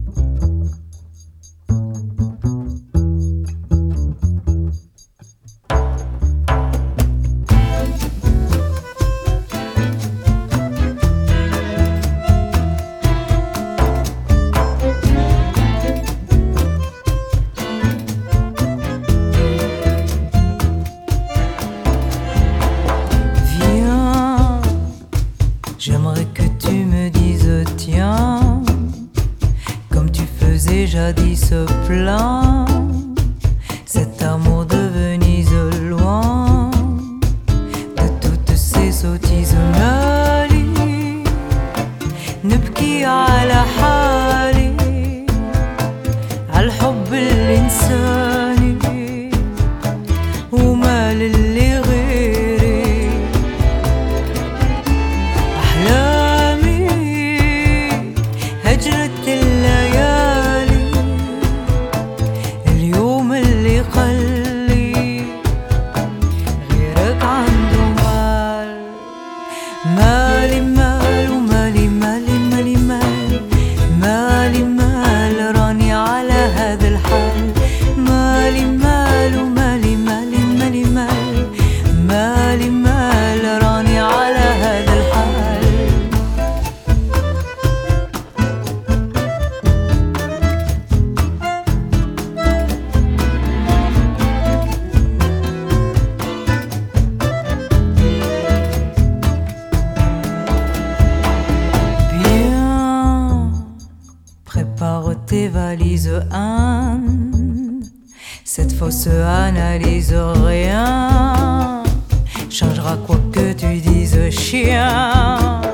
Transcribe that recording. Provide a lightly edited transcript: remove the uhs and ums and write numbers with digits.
J'aimerais que tu me dises tiens, comme tu faisais jadis plein, cet amour de Venise loin de toutes ces sottises. مالي نبكي على حالي على الحب الإنساني ومال اللي غيري. أحلامي هجرت الليالي، اليوم اللي خلي غيرك عنده مال. مالي مال ومالي مالي مالي مال، مالي مال راني على هذا الحال. مالي مال ومالي مالي مالي مال، مالي مال راني على هذا الحال. Bien, prépare tes valises, Anne. Cette fausse analyse, rien changera quoi que tu dises, chien.